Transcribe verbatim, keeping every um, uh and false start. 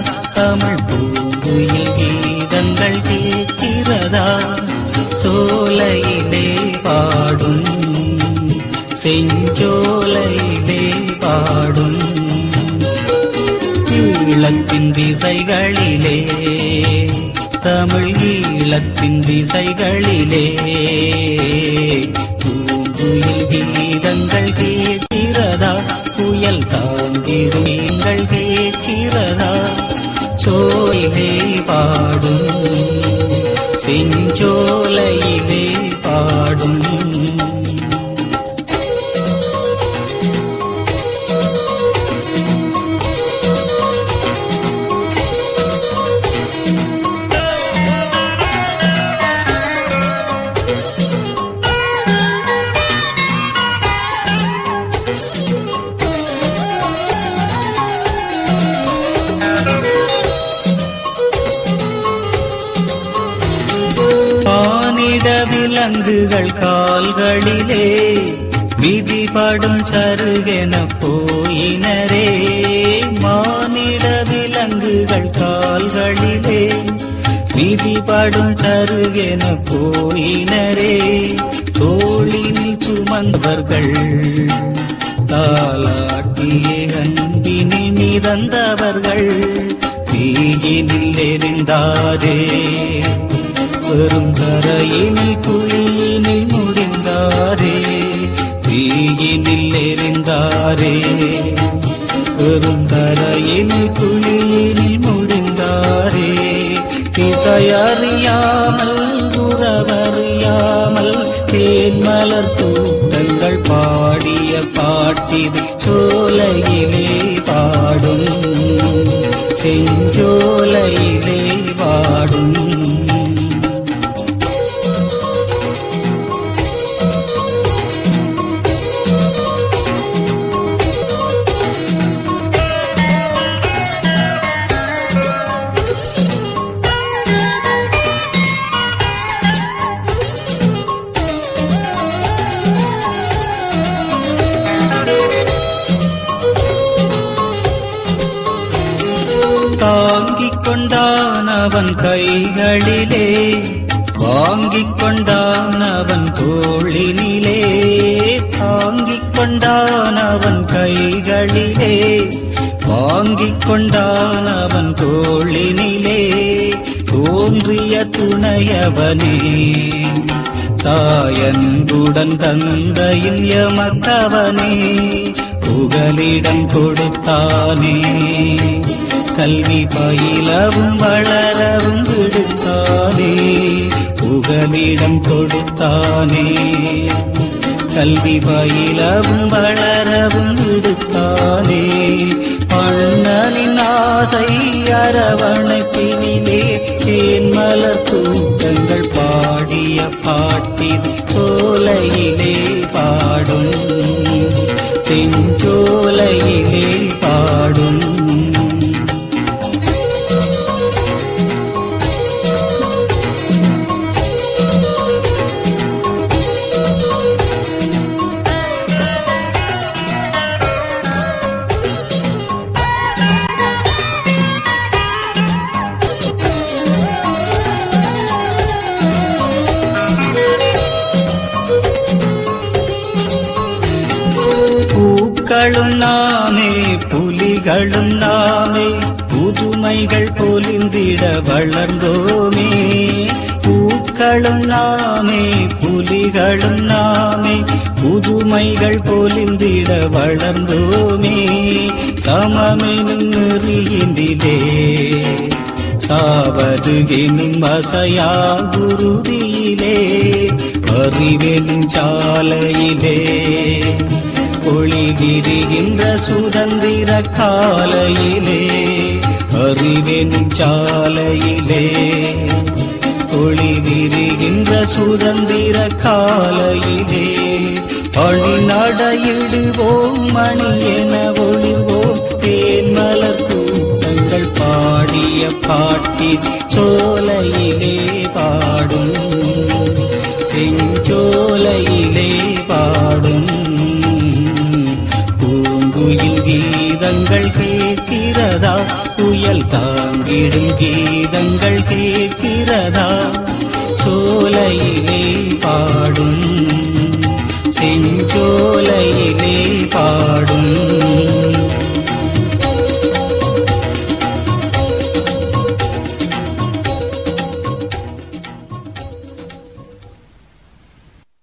தமிழ் பூங்குயில் கீதங்கள் கேட்கிறதா? சோலையிலே பாடும் செஞ்சோலையிலே பாடும் ஈழத்தின் திசைகளிலே, தமிழ் ஈழத்தின் திசைகளிலே பூங்குயில் கீதங்கள் கேட்கிறதா? புயல் தாங்கிடுங்கள் கேட்கிறதா? சோலையிலே பாடும் செஞ்சோலையிலே பாடும் விலங்குகள் கால்களிலே விதிபடும் சருகென போயினரே. மானிட விலங்குகள் கால்களிலே விதிபடும் சருகென போயினரே. தோளினில் சுமந்தவர்கள் தாலாட்டிய அன்பினில் மிதந்தவர்கள் தீயினில் எரிந்தாரே. பெரும் கரையினில் குழியினில் முடிந்தாரே, தீயினில் எரிந்தாரே. பெரும் கரையினில் குழியினில் முடிந்தாரே. திசையறியாமல் உறவறியாமல் தேன்மலர் கூட்டங்கள் பாடிய பாட்டிது சோலையிலே பாடும் செஞ்சோலையிலே பாடும். தாங்கிக் கொண்டான் அவன் கைகளிலே, வாங்கிக் கொண்டான் அவன் தோளினிலே. தாங்கிக் கொண்டான் அவன் கைகளிலே, வாங்கிக் கொண்டான் அவன் தோளினிலே. தோன்றிய துணையவனே, தாயன்புடன் தந்தையின் எமக்கவனே. புகலிடம் கொடுத்தானே, கல்வி பயிலவும் வளரவும் விடுத்தானே. புகலிடம் கொடுத்தானே, கல்வி பயிலவும் வளரவும் விடுத்தானே. அண்ணனின் ஆசை அரவணைப்பினிலே தேன்மலர் கூட்டங்கள் பாடிய பாட்டிது சோலையிலே பாடும் செஞ்சோலையிலே பாடும். பூக்களும் நாமே புலிகளும் நாமே, புதுமைகள் பொலிந்திட வளர்ந்தோமே. பூக்களும் நாமே புலிகளும் நாமே, புதுமைகள் பொலிந்திட வளர்ந்தோமே. சமமெனும் நெறியினிலே சாவதுகினும் அசையா குருதியிலே. அறிவெனும் சாலையிலே ஒளி விரிகின்ற சுதந்திர காலையிலே. அறிவெனும் சாலையிலே ஒளி விரிகின்ற சுதந்திர காலையிலே. அணி நடையிடுவோம் மணி என ஒளிர்வோம், தேன்மலர் கூட்டங்கள் பாடிய பாட்டி சோலையிலே பாடும் செஞ்சோலையிலே பாடும். பூங்குயில் கீதங்கள் கே கேட்கிறதா? புயல் தாங்கிடும் கீதங்கள் கேட்கிறதா? சோலையிலே பாடும் செஞ்சோலையிலே பாடும்